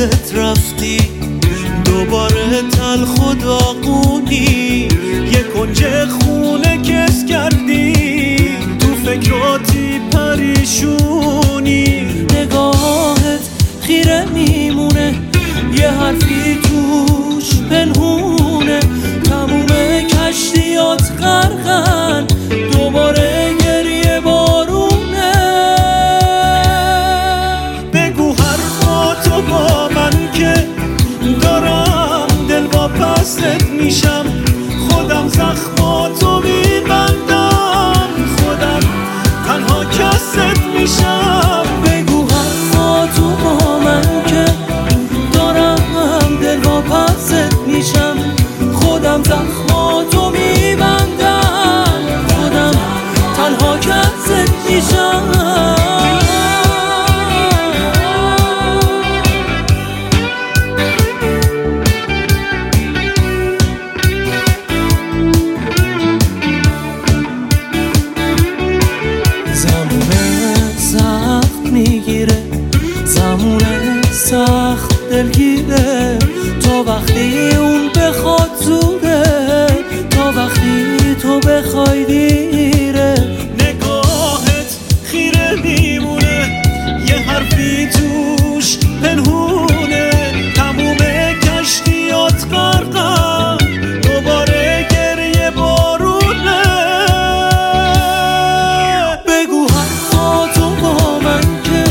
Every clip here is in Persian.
خودت رفتی، دوباره تلخ و داغونی، یه کنج خونه کس کردی، تو فکراتی پریشونی. نگاهت خیره میمونه، یه حرفی توش پنهونه، تموم کشتیات غرقن، دوباره گریه بارونه. بگو حرفاتو با من که دارم دل واپست میشم، خودم زخماتو میبندم، خودم تنها کست میشم. بگو حرفاتو با من که دارم دل واپست میشم، خودم زخماتو میبندم، خودم تنها کست میشم. زمونه سخت دلگیره، تا وقتی اون بخواد زوده، تا وقتی تو بخوای دیره. نگاهت خیره میمونه، یه حرفی توش پنهونه، تموم کشتیات غرقن، دوباره گریه بارونه. بگو حرفاتو با من که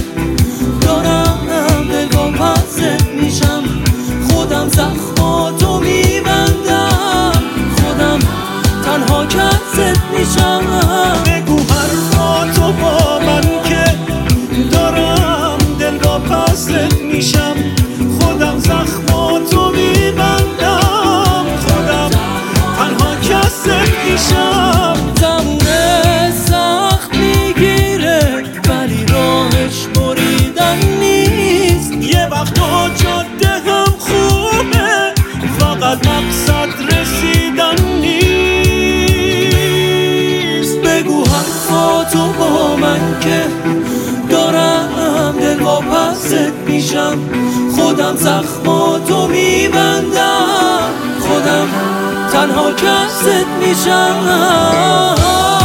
میشم، خودم زخماتو میبندم، خودم تنها کست میشم. بگو حرفاتو با من که دارم دل واپست میشم، خودم زخماتو میبندم، خودم تنها کست میشم. زمونه سخت میگیره ولی راهش بریدن نیست، یه وقتا جاده هم خوبه فقط مقصد رسیدن نیست. بگو حرفاتو با من که دارم دل واپست میشم، خودم زخماتو میبندم، خودم تنها کست میشم.